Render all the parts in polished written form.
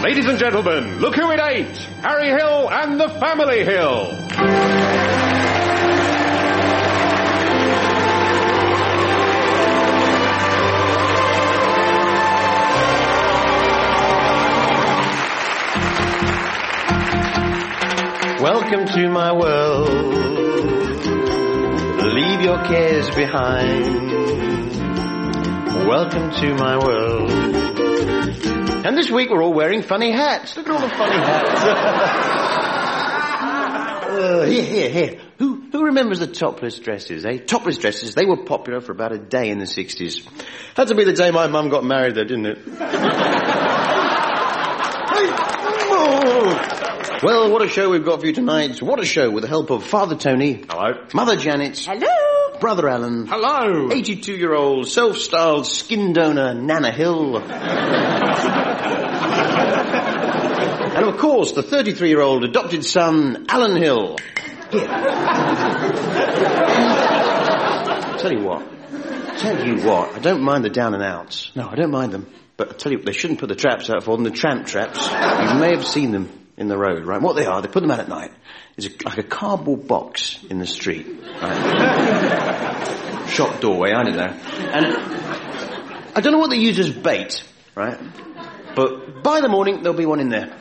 Ladies and gentlemen, look who it ain't! Harry Hill and the Family Hill! Welcome to my world. Leave your cares behind. Welcome to my world. And this week we're all wearing funny hats. Look at all the funny hats. Here. Who remembers the topless dresses, eh? Topless dresses, they were popular for about a day in the 60s. Had to be the day my mum got married though, didn't it? Well, what a show we've got for you tonight. What a show with the help of Father Tony. Hello. Mother Janet. Hello. Brother Alan. Hello. 82-year-old self-styled skin donor Nana Hill. And of course, the 33-year-old adopted son Alan Hill. Here. Tell you what, I don't mind the down and outs. No, I don't mind them. But I tell you what, they shouldn't put the traps out for them, the tramp traps. You may have seen them in the road, right? What they are, they put them out at night. There's like a cardboard box in the street, right? Shop doorway, I don't know. And I don't know what they use as bait, right? But by the morning, there'll be one in there.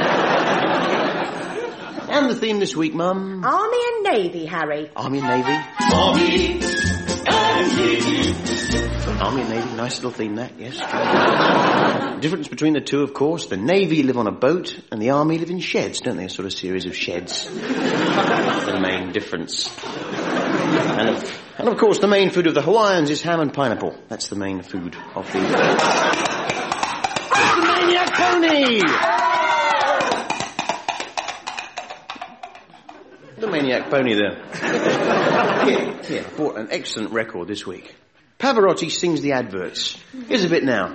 And the theme this week, Mum? Army and Navy, Harry. Army and Navy? Army and Navy. Army and Navy, nice little theme that, yes. The difference between the two, of course, the Navy live on a boat and the Army live in sheds, don't they? A sort of series of sheds. The main difference. And of course, the main food of the Hawaiians is ham and pineapple. That's the main food of the... The Maniac Pony! The Maniac Pony there. Here, I bought an excellent record this week. Pavarotti sings the adverts. Here's a bit now.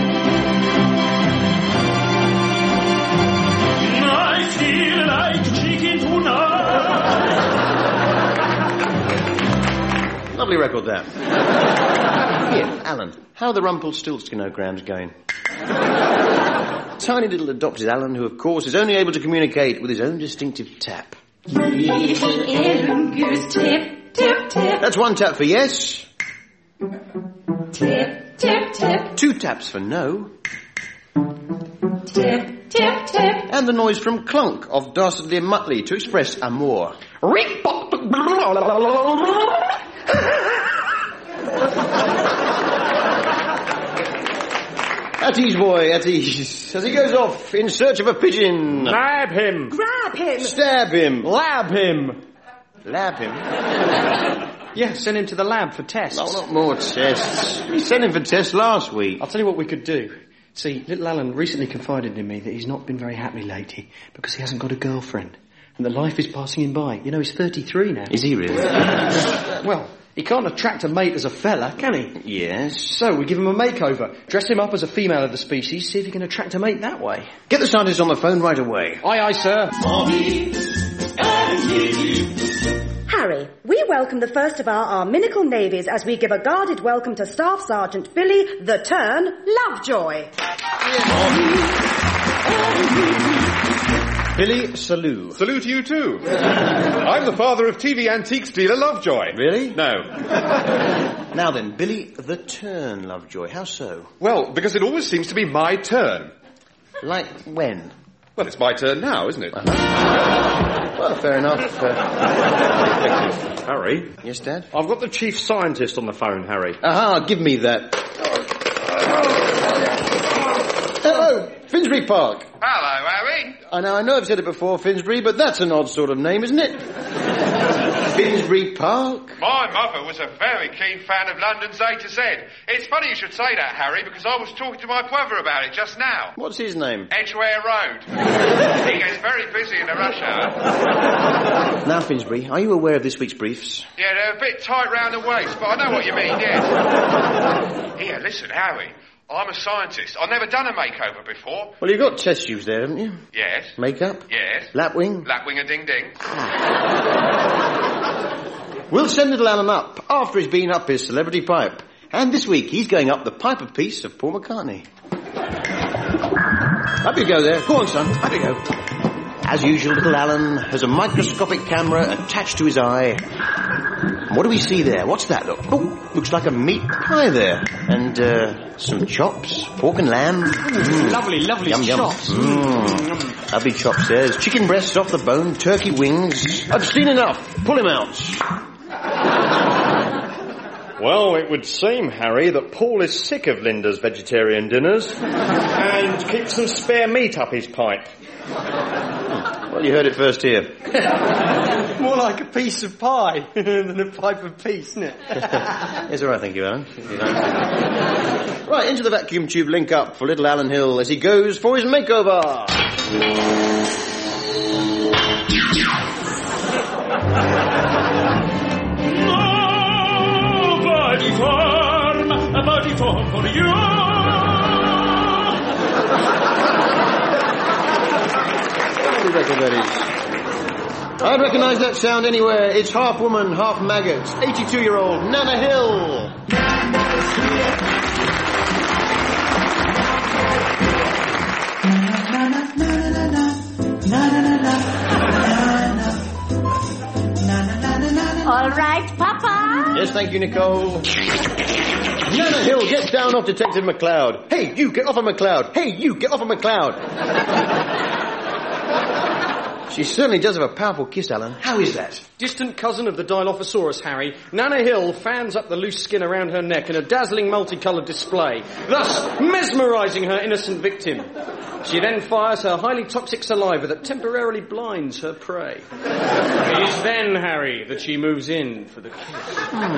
I feel like chicken tonight. Lovely record there. Here, Alan, how are the Rumpelstiltskinograms going? Tiny little adopted Alan, who of course is only able to communicate with his own distinctive tap. Little Ellen goes tip, tip, tip. That's one tap for yes. Tip, tip, tip. Two taps for no. Tip, tip, tip. And the noise from Clunk of Dastardly and Muttley to express amour. At ease, boy, at ease. As he goes off in search of a pigeon. Nab him. Grab him. Stab him. Lab him. Lab him. Yeah, send him to the lab for tests. No, not more tests. We sent him for tests last week. I'll tell you what we could do. See, little Alan recently confided in me that he's not been very happy lately because he hasn't got a girlfriend and that life is passing him by. You know, he's 33 now. Is he really? Well, he can't attract a mate as a fella, can he? Yes. So we give him a makeover, dress him up as a female of the species, see if he can attract a mate that way. Get the scientist on the phone right away. Aye, aye, sir. Army and Navy. Harry, we welcome the first of our Arminical Navies as we give a guarded welcome to Staff Sergeant Billy the Turn Lovejoy. Billy, salute. Salute you too. I'm the father of TV antiques dealer Lovejoy. Really? No. Now then, Billy the Turn Lovejoy. How so? Well, because it always seems to be my turn. Like when? Well, it's my turn now, isn't it? Well, fair enough. Harry? Yes, Dad? I've got the chief scientist on the phone, Harry. Aha, give me that. Hello, Finsbury Park. Hello, Harry. I know I've said it before, Finsbury, but that's an odd sort of name, isn't it? Finsbury Park? My mother was a very keen fan of London's A to Z. It's funny you should say that, Harry, because I was talking to my brother about it just now. What's his name? Edgware Road. He gets very busy in the rush hour. Now, Finsbury, are you aware of this week's briefs? Yeah, they're a bit tight round the waist, but I know what you mean, yes. Here, listen, Harry. I'm a scientist. I've never done a makeover before. Well, you've got test tubes there, haven't you? Yes. Makeup? Yes. Lapwing? Lapwing-a-ding-ding. We'll send little Alan up after he's been up his celebrity pipe. And this week he's going up the pipe of peace of Paul McCartney. Up you go there. Go on, son. Up you go. As usual, little Alan has a microscopic camera attached to his eye. What do we see there? What's that? Look. Oh, looks like a meat pie there. And, some chops. Pork and lamb. Lovely Yum, chops. Lovely chops there. There's chicken breasts off the bone, turkey wings. I've seen enough. Pull him out. Well, it would seem, Harry, that Paul is sick of Linda's vegetarian dinners and keeps some spare meat up his pipe. Well, you heard it first here. More like a piece of pie than a pipe of peace, isn't it? It's all right, thank you, Alan. Right, into the vacuum tube link up for little Alan Hill as he goes for his makeover. A body form for you. What do you reckon that is? I'd recognise that sound anywhere. It's half woman, half maggot. 82-year-old Nana Hill. All right, Papa? Yes, thank you, Nicole. Nana Hill gets down off Detective McCloud. Hey, you, get off of McCloud. Hey, you, get off of McCloud. She certainly does have a powerful kiss, Alan. How is that? Distant cousin of the Dilophosaurus, Harry, Nana Hill fans up the loose skin around her neck in a dazzling multicoloured display, thus mesmerising her innocent victim. She then fires her highly toxic saliva that temporarily blinds her prey. It is then, Harry, that she moves in for the kiss.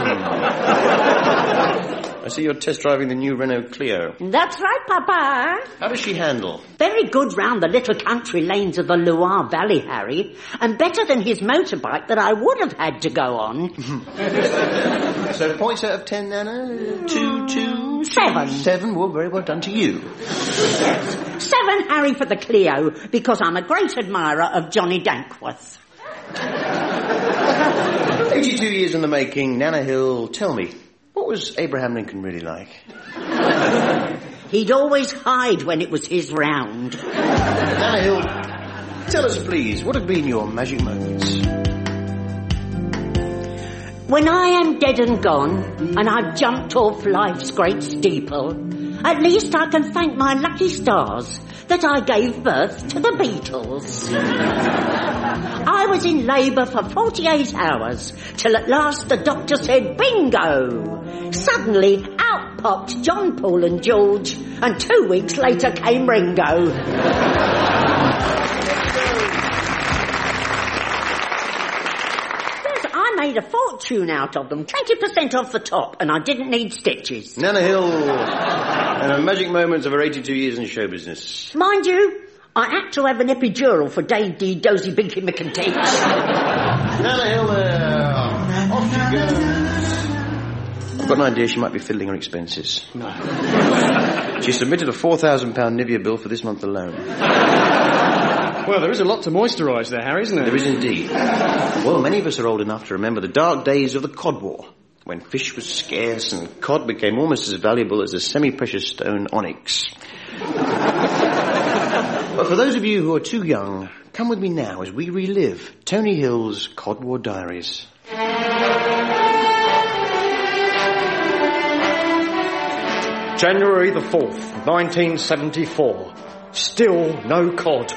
I see you're test driving the new Renault Clio. That's right, Papa. How does she handle? Very good round the little country lanes of the Loire Valley, Harry, and better than his motorbike that I would have had to go on. So points out of 10, Nana? 2, 7. 7, well, very well done to you. 7, Harry, for the Clio, because I'm a great admirer of Johnny Dankworth. 82 years in the making, Nana Hill, tell me, what was Abraham Lincoln really like? He'd always hide when it was his round. Nana Hill, tell us, please, what have been your magic moments? When I am dead and gone, and I've jumped off life's great steeple, at least I can thank my lucky stars that I gave birth to the Beatles. I was in labour for 48 hours, till at last the doctor said, bingo! Suddenly, out popped John, Paul and George, and 2 weeks later came Ringo. I made a fortune out of them, 20% off the top, and I didn't need stitches. Nana Hill, and her magic moments of her 82 years in show business. Mind you, I had to have an epidural for Dave D. Dozy Binky McInteach. Nana Hill there. Off she goes. I've got an idea she might be fiddling her expenses. No. She submitted a £4,000 Nivea bill for this month alone. Well, there is a lot to moisturise there, Harry, isn't there? There is indeed. Well, many of us are old enough to remember the dark days of the cod war, when fish was scarce and cod became almost as valuable as a semi-precious stone onyx. But for those of you who are too young, come with me now as we relive Tony Hill's Cod War Diaries. January the 4th, 1974. Still no cod.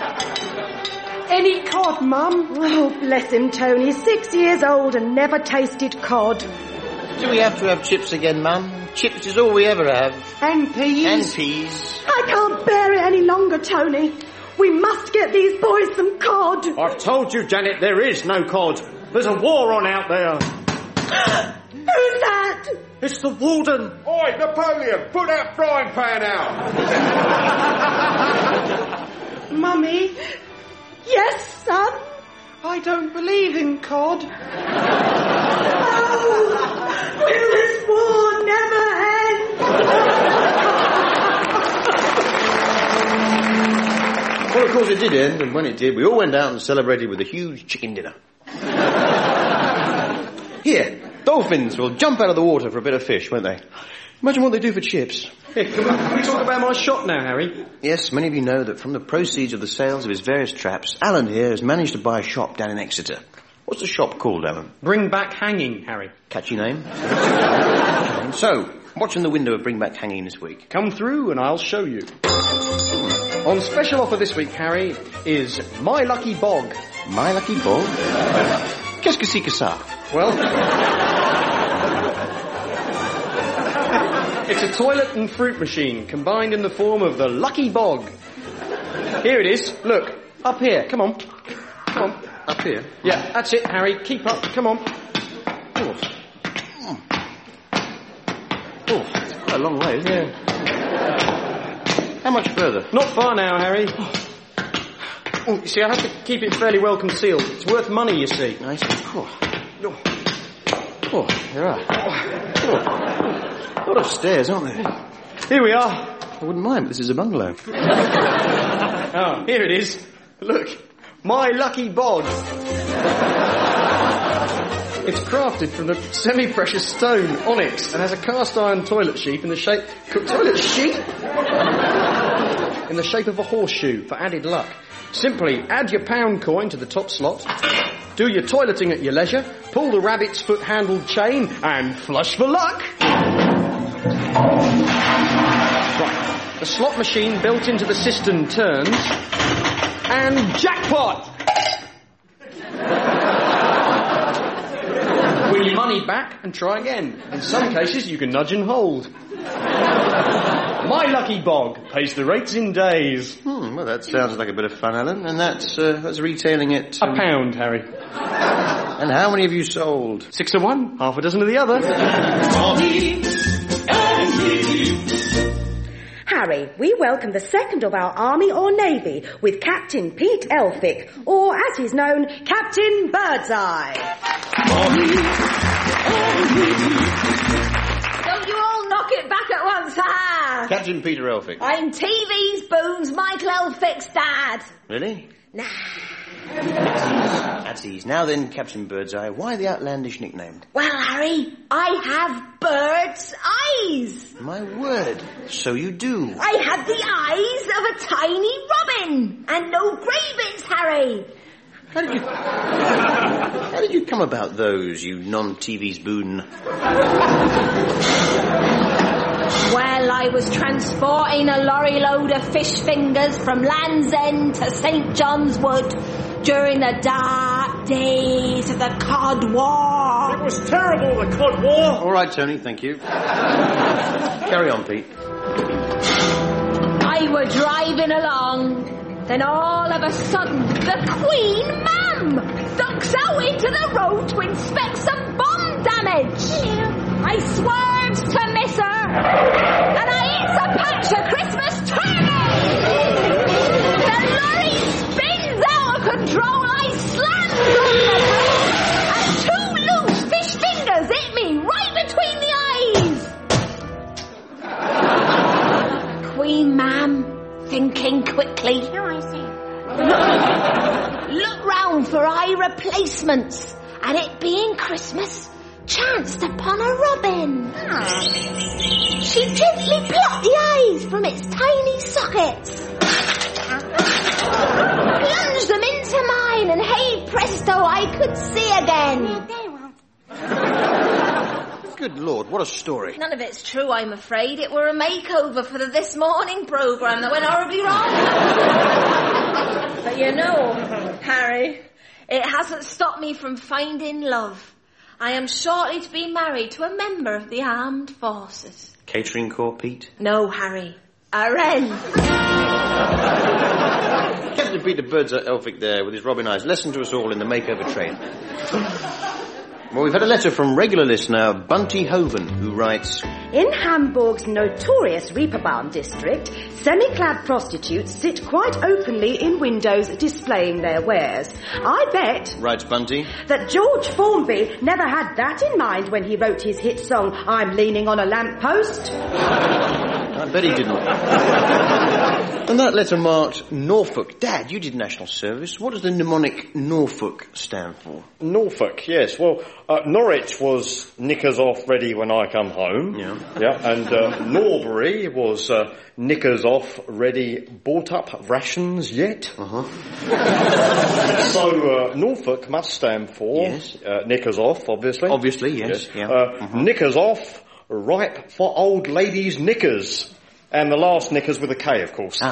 Any cod, Mum? Oh, bless him, Tony. 6 years old and never tasted cod. Do we have to have chips again, Mum? Chips is all we ever have. And peas. And peas. I can't bear it any longer, Tony. We must get these boys some cod. I've told you, Janet, there is no cod. There's a war on out there. Who's that? It's the warden. Oi, Napoleon, put that frying pan out. Mummy? Yes, son? I don't believe in cod. Oh, will this war never end? Well, of course it did end, and when it did, we all went out and celebrated with a huge chicken dinner. Here, dolphins will jump out of the water for a bit of fish, won't they? Imagine what they do for chips. Here, can we talk about my shop now, Harry? Yes, many of you know that from the proceeds of the sales of his various traps, Alan here has managed to buy a shop down in Exeter. What's the shop called, Alan? Bring Back Hanging, Harry. Catchy name. So, what's in the window of Bring Back Hanging this week? Come through and I'll show you. On special offer this week, Harry, is My Lucky Bog. My Lucky Bog? Qu'est-ce que c'est que ça? Well, it's a toilet and fruit machine combined in the form of the Lucky Bog. Here it is. Look, up here. Come on. Come on. Up here? Yeah, that's it, Harry. Keep up. Come on. Oh, it's quite a long way, isn't it? How much further? Not far now, Harry. Oh, you see, I have to keep it fairly well concealed. It's worth money, you see. Nice. Oh, there are. A lot of stairs, aren't there? Here we are. I wouldn't mind, but this is a bungalow. Oh, here it is. Look. My Lucky Bog. It's crafted from the semi-precious stone onyx and has a cast iron toilet sheet in the shape... Toilet sheet? In the shape of a horseshoe for added luck. Simply add your pound coin to the top slot, do your toileting at your leisure, pull the rabbit's foot handled chain and flush for luck. Right. The slot machine built into the cistern turns and jackpot! Win your money back and try again. In some cases, you can nudge and hold. My Lucky Bog pays the rates in days. Well, that sounds like a bit of fun, Alan. And that's retailing at... £1, Harry. And how many have you sold? 6 of one, half a dozen of the other. Harry, we welcome the second of our Army or Navy with Captain Pete Elphick, or as he's known, Captain Birdseye. Don't you all knock it back at once, ha! Captain Peter Elphick. I'm TV's Boone's Michael Elphick's dad. Really? Nah. That's easy. Now then, Captain Birdseye, why the outlandish nickname? Well, Harry, I have bird's eyes. My word, so you do. I have the eyes of a tiny robin. And no grey bits, Harry. How did you come about those, you non-TV's Boone? Well, I was transporting a lorry load of fish fingers from Land's End to St. John's Wood during the dark days of the Cod War. It was terrible, the Cod War. All right, Tony, thank you. Carry on, Pete. I were driving along, then all of a sudden, the Queen Ma'am ducks out into the road to inspect some bomb damage. I swerves to miss her, and I eats a patch of Christmas turkey. The lorry spins out of control. I slams on the brakes, and 2 loose fish fingers hit me right between the eyes. Queen Ma'am, thinking quickly. Look round for eye replacements, and it being Christmas, chanced upon a robin. She gently plucked the eyes from its tiny sockets, plunged them into mine, and hey presto, I could see again. Good Lord, what a story. None of it's true, I'm afraid. It were a makeover for the This Morning programme that went horribly wrong. But you know, Harry, it hasn't stopped me from finding love. I am shortly to be married to a member of the armed forces. Catering corps, Pete? No, Harry. A wren. Captain Peter Birdseye Elphick there with his robin eyes. Lesson to us all in the makeover trade. Well, we've had a letter from regular listener Bunty Hoven, who writes... In Hamburg's notorious Reeperbahn district, semi-clad prostitutes sit quite openly in windows displaying their wares. I bet... Writes Bunty. ...that George Formby never had that in mind when he wrote his hit song, I'm Leaning on a Lamppost. I bet he didn't. And that letter marked Norfolk. Dad, you did national service. What does the mnemonic Norfolk stand for? Norfolk, yes. Well, Norwich was knickers off ready when I come home. Yeah. Yeah, and Norbury was knickers off ready, bought up rations yet. Uh-huh. So Norfolk must stand for Yes. knickers off, obviously. Obviously, yes. Yeah. Knickers off, ripe for old ladies' knickers. And the last knickers with a K, of course.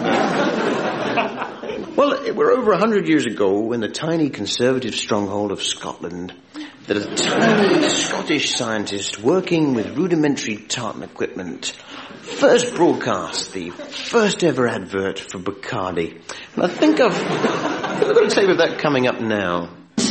Well, we're over 100 years ago in the tiny conservative stronghold of Scotland that a tiny Scottish scientist working with rudimentary tartan equipment first broadcast the first ever advert for Bacardi. And I think I've got to say with that coming up now.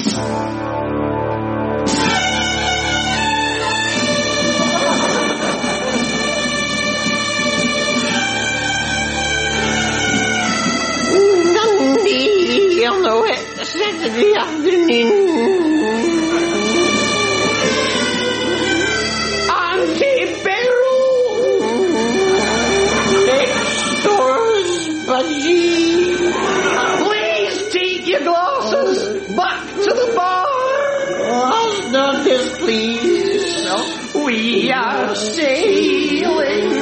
On the wet Saturday afternoon, Auntie Beryl next door's budgie. Please take your glasses back to the bar. Last notice, please. No. We are sailing.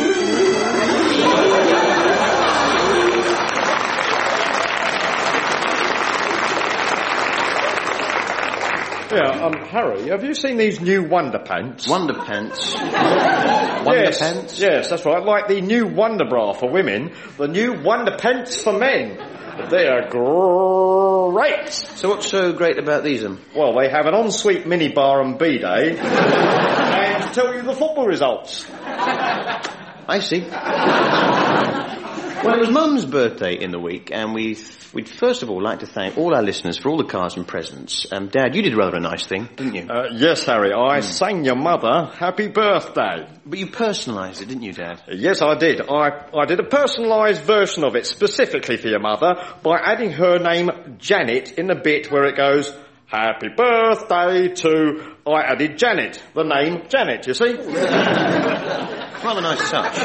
Yeah, Harry, have you seen these new Wonder Pants? Wonder Pants? Yes, Pants? yes, that's right. Like the new Wonder Bra for women, the new Wonder Pants for men. They are great. So what's so great about these? Well, they have an ensuite minibar and bidet, and tell you the football results. I see. Well, it was Mum's birthday in the week, and we'd first of all like to thank all our listeners for all the cards and presents. Dad, you did rather a nice thing, didn't you? Yes, Harry, I sang your mother happy birthday. But you personalised it, didn't you, Dad? Yes, I did. I did a personalised version of it specifically for your mother by adding her name Janet in the bit where it goes, happy birthday to... I added Janet, the name Janet, you see? Rather nice touch.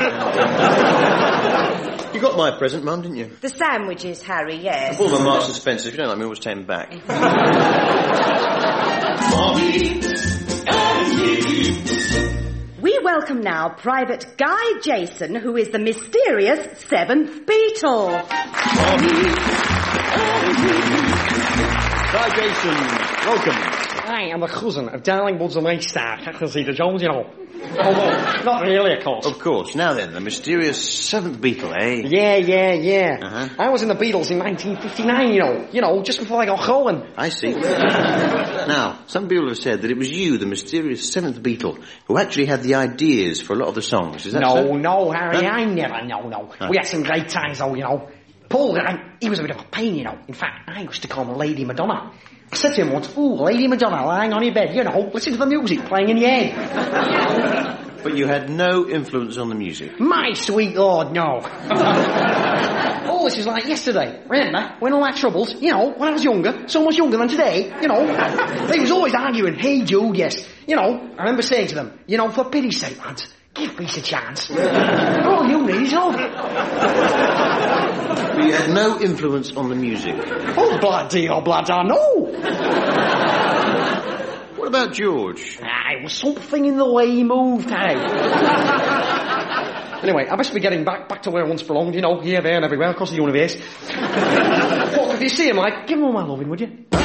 You got my present, Mum, didn't you? The sandwiches, Harry, yes. All the Marks and Spencer. If you don't like me, always take them back. We welcome now Private Guy Jason, who is the mysterious seventh Beatle. Guy Jason, welcome. Hi, I'm a cousin of Darling Woods and Waystar, Captain Cedar Jones, you know. Although, not really, of course. Of course. Now then, the mysterious seventh Beatle, eh? Yeah. Uh-huh. I was in the Beatles in 1959, you know, just before I got going. I see. Now, some people have said that it was you, the mysterious seventh Beatle, who actually had the ideas for a lot of the songs. Is that so? No, Harry, I never, no. Huh? We had some great times, though, you know. Paul, he was a bit of a pain, you know. In fact, I used to call him Lady Madonna. I said to him once, ooh, Lady Madonna lying on your bed, you know, listen to the music playing in your head. But you had no influence on the music. My sweet Lord, no. All this is like yesterday. Remember, when all our troubles, you know, when I was younger, so much younger than today, you know, they was always arguing, hey Jude, yes. You know, I remember saying to them, you know, for pity's sake, lads, give peace a chance. All you need is love. But you had no influence on the music. Oh, bloody, no. What about George? It was something in the way he moved, hey. Anyway, I must be getting back to where I once belonged, you know, here, there and everywhere across the universe. Well, if you see him, like, give him all my loving, would you? Yep.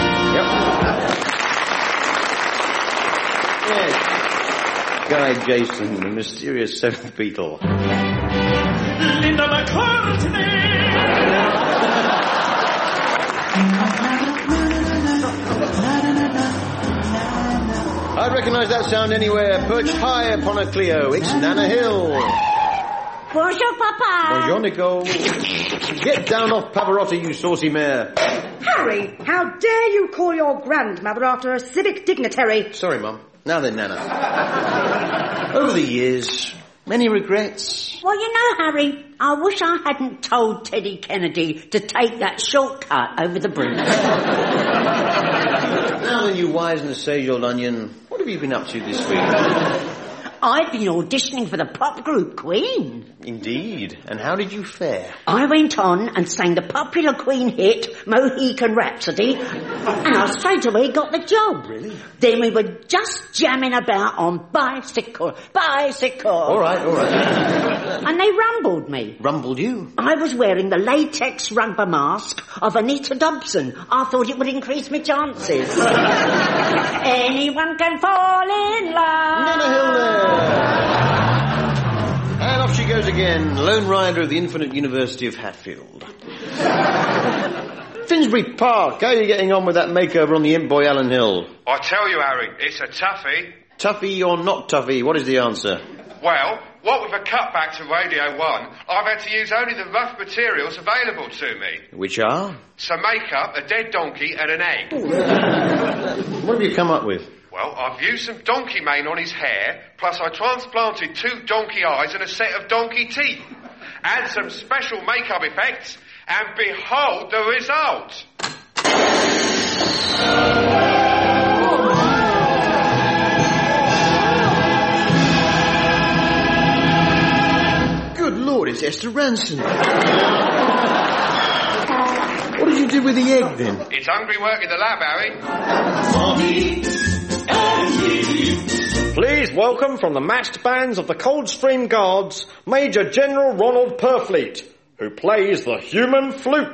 Yes. Guy Jason, the mysterious seventh Beatle. Linda McCartney! I'd recognise that sound anywhere, perched high upon a Clio. It's Nana Hill. Bonjour, Papa. Bonjour, Nicole. Get down off Pavarotti, you saucy mare. Harry, how dare you call your grandmother after a civic dignitary? Sorry, Mum. Now then, Nana. Over the years, many regrets. Well, you know, Harry, I wish I hadn't told Teddy Kennedy to take that shortcut over the bridge. Now then, you wise and sage old onion, what have you been up to this week? I'd been auditioning for the pop group Queen. Indeed. And how did you fare? I went on and sang the popular Queen hit, Mohican Rhapsody, and I straight away got the job. Really? Then we were just jamming about on Bicycle. All right. And they rumbled me. Rumbled you? I was wearing the latex rubber mask of Anita Dobson. I thought it would increase my chances. Anyone can fall in love. Nana Hill there. And off she goes again, lone rider of the Infinite University of Hatfield. Finsbury Park, how are you getting on with that makeover on the imp boy Alan Hill? I tell you, Harry, it's a toughie. Toughie or not toughie, what is the answer? Well, what with a cutback to Radio 1, I've had to use only the rough materials available to me. Which are? Some makeup, a dead donkey and an egg. What have you come up with? Well, I've used some donkey mane on his hair, plus I transplanted 2 donkey eyes and a set of donkey teeth. Add some special makeup effects, and behold the result. Good Lord, it's Esther Ranson. What did you do with the egg, then? It's hungry work in the lab, Harry. Please welcome from the matched bands of the Coldstream Guards, Major General Ronald Purfleet, who plays the human flute.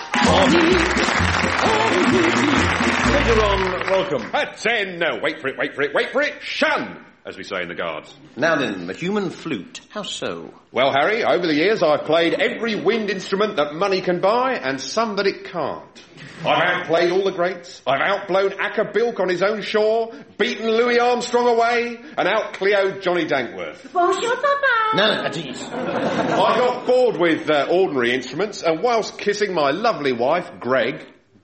Major Ron, welcome. That's in. No, wait for it. Shun, as we say in the Guards. Now then, the human flute. How so? Well, Harry, over the years I've played every wind instrument that money can buy and some that it can't. I've outplayed all the greats. I've outblown Acker Bilk on his own shore, beaten Louis Armstrong away, and out-Cleo'd Johnny Dankworth. Bonjour, Papa. No, at ease. I got bored with ordinary instruments, and whilst kissing my lovely wife, Greg,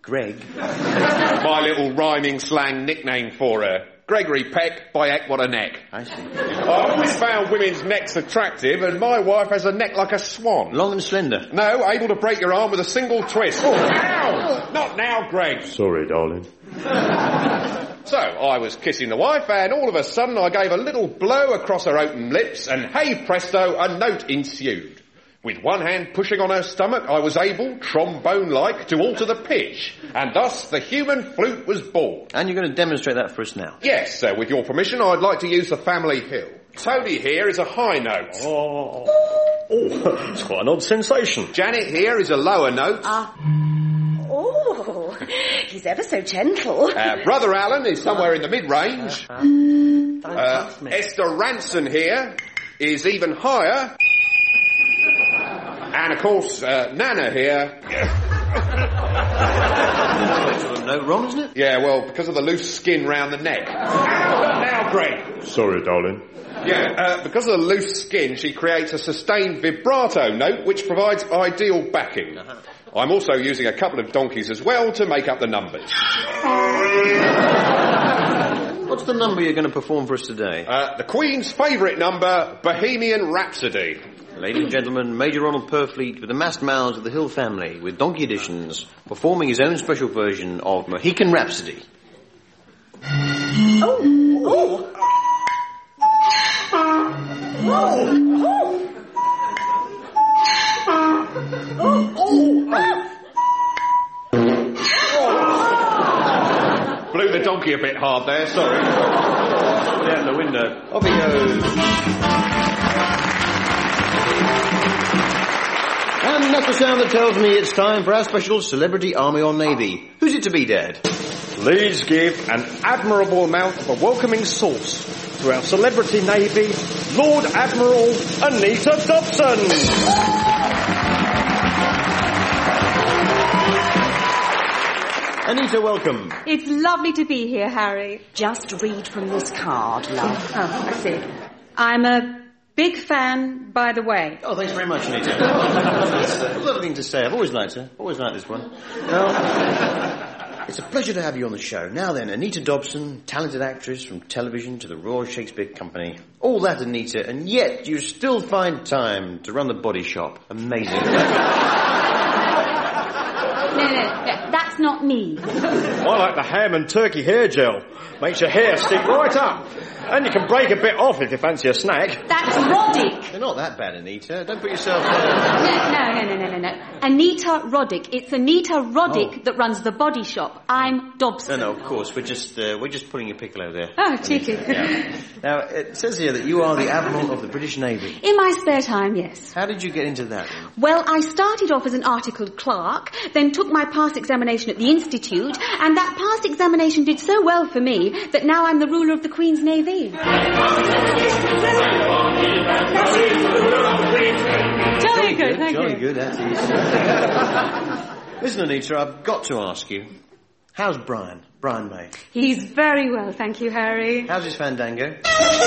my little rhyming slang nickname for her, Gregory Peck, by heck, what a neck. I see. I've always found women's necks attractive, and my wife has a neck like a swan. Long and slender. No, able to break your arm with a single twist. Oh, ow! Not now, Greg. Sorry, darling. So, I was kissing the wife, and all of a sudden I gave a little blow across her open lips, and hey presto, a note ensued. With one hand pushing on her stomach, I was able, trombone-like, to alter the pitch, and thus the human flute was born. And you're going to demonstrate that for us now? Yes, with your permission, I'd like to use the family hill. Tony here is a high note. Oh, it's quite an odd sensation. Janet here is a lower note. Oh, he's ever so gentle. Brother Alan is somewhere in the mid-range. Esther Ranson here is even higher. And, of course, Nana here... No, Ron, isn't it? Yeah, well, because of the loose skin round the neck. Now, Greg. Sorry, darling. Yeah, because of the loose skin, she creates a sustained vibrato note which provides ideal backing. I'm also using a couple of donkeys as well to make up the numbers. What's the number you're going to perform for us today? The Queen's favourite number, Bohemian Rhapsody. Ladies and gentlemen, Major Ronald Purfleet with the masked mouths of the Hill family with donkey editions, performing his own special version of Mohican Rhapsody. Blew the donkey a bit hard there, sorry. Down the window. Off he goes. And that's the sound that tells me it's time for our special Celebrity Army or Navy. Who's it to be, Dad? Please give an admirable amount of a welcoming sauce to our celebrity navy, Lord Admiral Anita Dobson. Anita, welcome. It's lovely to be here, Harry. Just read from this card, love. Oh, I see. I'm a big fan, by the way. Oh, thanks very much, Anita. That's a lovely thing to say. I've always liked her. Always liked this one. Well, it's a pleasure to have you on the show. Now then, Anita Dobson, talented actress from television to the Royal Shakespeare Company. All that, Anita, and yet you still find time to run the body shop. Amazing. No, that's not me. I like the ham and turkey hair gel. Makes your hair stick right up. And you can break a bit off if you fancy a snack. That's Roddick. They're not that bad, Anita. Don't put yourself... No. Anita Roddick. It's Anita Roddick that runs the body shop. I'm Dobson. No, of course. We're just pulling your piccolo there. Oh, cheeky. Yeah. Now, it says here that you are the Admiral of the British Navy. In my spare time, yes. How did you get into that? Well, I started off as an articled clerk, then took my pass examination at the Institute, and that pass examination did so well for me that now I'm the ruler of the Queen's Navy. Jolly good, thank you. Jolly good, that's easy. Listen, Anita, I've got to ask you, how's Brian May? He's very well, thank you, Harry. How's his fandango?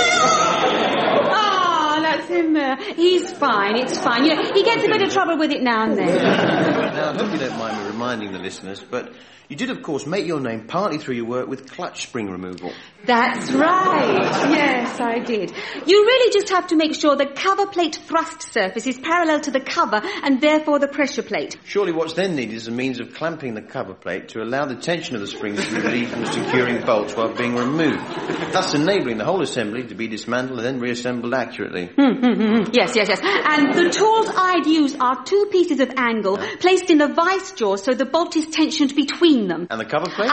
Oh, that's him there. He's fine, it's fine. You know, he gets a bit of trouble with it now and then. Now, I hope you don't mind me reminding the listeners, but you did, of course, make your name partly through your work with clutch spring removal. That's right. Yes, I did. You really just have to make sure the cover plate thrust surface is parallel to the cover and therefore the pressure plate. Surely what's then needed is a means of clamping the cover plate to allow the tension of the springs to be relieved from securing bolts while being removed, thus enabling the whole assembly to be dismantled and then reassembled accurately. Yes. And the tools I'd use are 2 pieces of angle placed in the vice jaw so the bolt is tensioned between them. And the cover plate?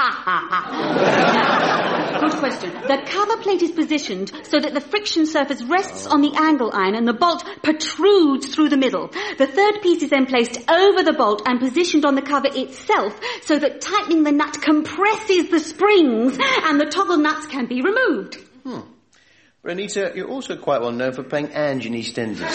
Good question. The cover plate is positioned so that the friction surface rests on the angle iron and the bolt protrudes through the middle. The 3rd piece is then placed over the bolt and positioned on the cover itself so that tightening the nut compresses the springs and the toggle nuts can be removed. But Anita, you're also quite well known for playing Ange in EastEnders.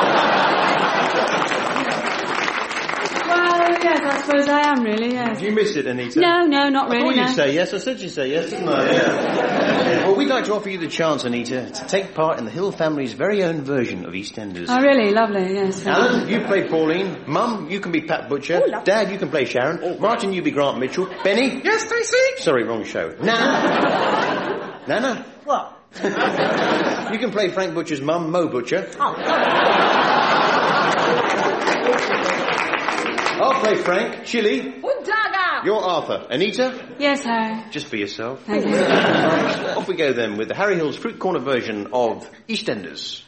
Well, yes, I suppose I am really, yes. Do you miss it, Anita? No, not really, I thought no. you'd say yes. I said you'd say yes, didn't I? Yeah. Well, we'd like to offer you the chance, Anita, to take part in the Hill family's very own version of EastEnders. Oh, really? Lovely, yes. Alan, you play Pauline. Mum, you can be Pat Butcher. Oh, Dad, you can play Sharon. Martin, you be Grant Mitchell. Benny? Yes, Stacey? Sorry, wrong show. Nana? What? You can play Frank Butcher's mum, Mo Butcher. I'll play Frank. Chili. Undaga! You're Arthur. Anita? Yes, Harry. Just for yourself. Thank you. Off we go then with the Harry Hill's Fruit Corner version of EastEnders.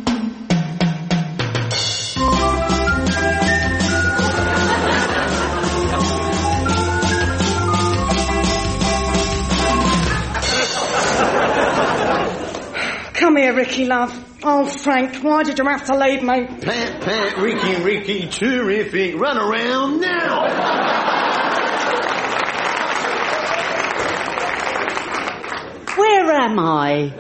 Come here, Ricky, love. Oh, Frank, why did you have to leave me? Pat, Ricky, terrific. Run around now. Where am I?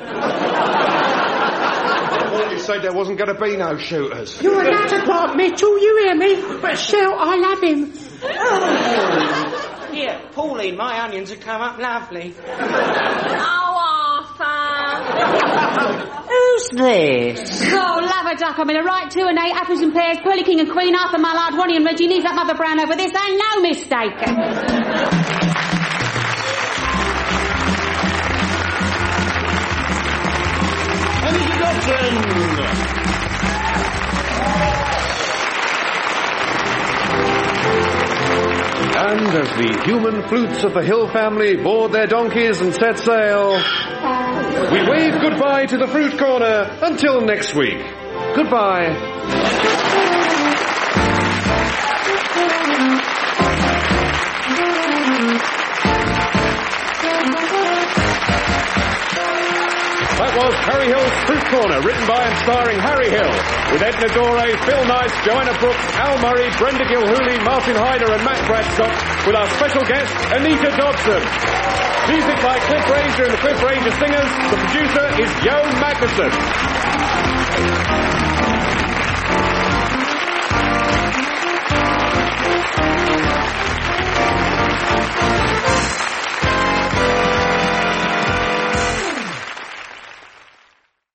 I thought you said there wasn't going to be no shooters. You're a nutter, Grant Mitchell, you hear me? But shout, I love him. Here, Pauline, my onions have come up lovely. Oh, Arthur. Who's this? Oh, love a duck. I'm in a right 2 and 8, apples and pears, Pearly King and Queen, Arthur, Mallard, Ronnie and Reggie. Needs that Mother Brown over this, and no mistake. Anita Dobson. And as the human flutes of the Hill family board their donkeys and set sail, we wave goodbye to the Fruit Corner until next week. Goodbye. That was Harry Hill's Fruit Corner, written by and starring Harry Hill, with Edna Doré, Phil Nice, Joanna Brooks, Al Murray, Brenda Gilhooly, Martin Hyder and Matt Bradstock, with our special guest, Anita Dobson. Music by Cliff Ranger and the Cliff Ranger Singers. The producer is Joan Magnuson.